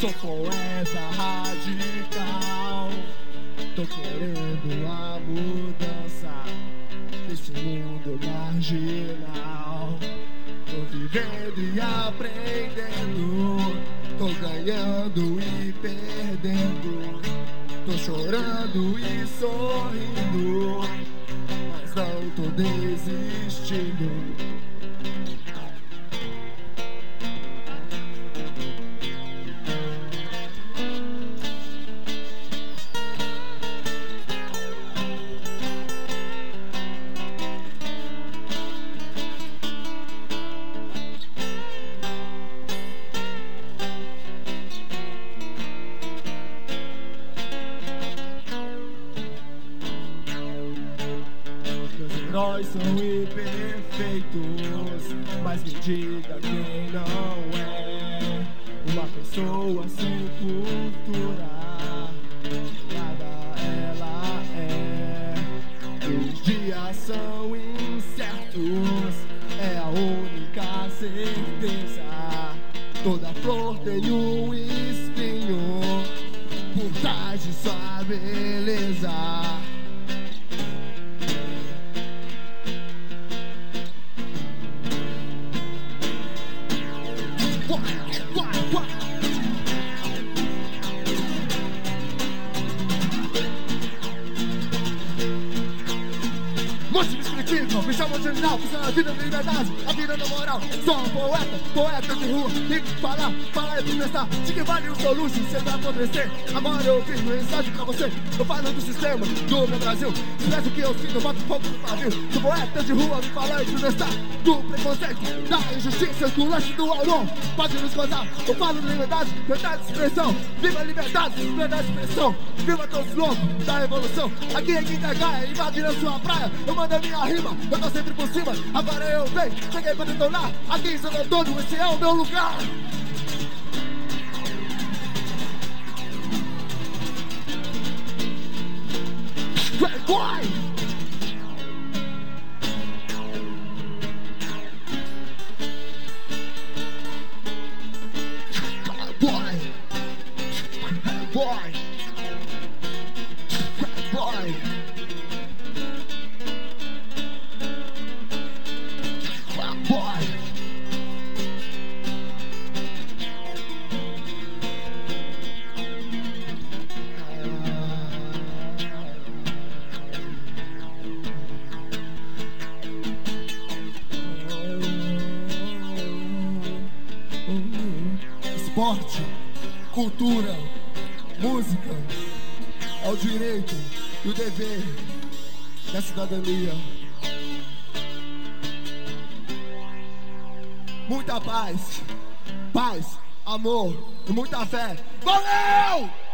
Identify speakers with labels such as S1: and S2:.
S1: Sou poeta radical, tô querendo a mudança desse mundo marginal. Tô vivendo e aprendendo, tô ganhando e perdendo, tô chorando e sorrindo, mas não tô desistindo. Nós são imperfeitos, mas me diga quem não é uma pessoa sem cultura, nada ela é. Os dias são incertos, é a única certeza. Toda flor tem um espinho por trás de sua beleza. Me chamam de original, funciona a vida da liberdade, a vida da moral. Sou um poeta, poeta de rua. Tem que falar e protestar. De que vale o seu luxo, você vai apodrecer. Agora eu fiz mensagem pra você. Eu falo do sistema, do meu Brasil. Se tivesse o que eu sinto, eu boto fogo no pavio. Sou poeta de rua, me falar e protestar. Do preconceito, da injustiça, do lanche do aurão. Pode nos gozar, eu falo de liberdade, liberdade de expressão. Viva a liberdade, liberdade de expressão. Viva todos os loucos da revolução. Aqui em Quintagaia, invadindo a sua praia. Eu mando a minha rima, eu tô sempre por cima. Agora eu venho, cheguei pra detonar. Aqui em Santo Antônio, esse é o meu lugar. Boy! Boy! Boy! Boy! Esporte, cultura, música é o direito e o dever da cidadania. Muita paz, amor e muita fé. Valeu!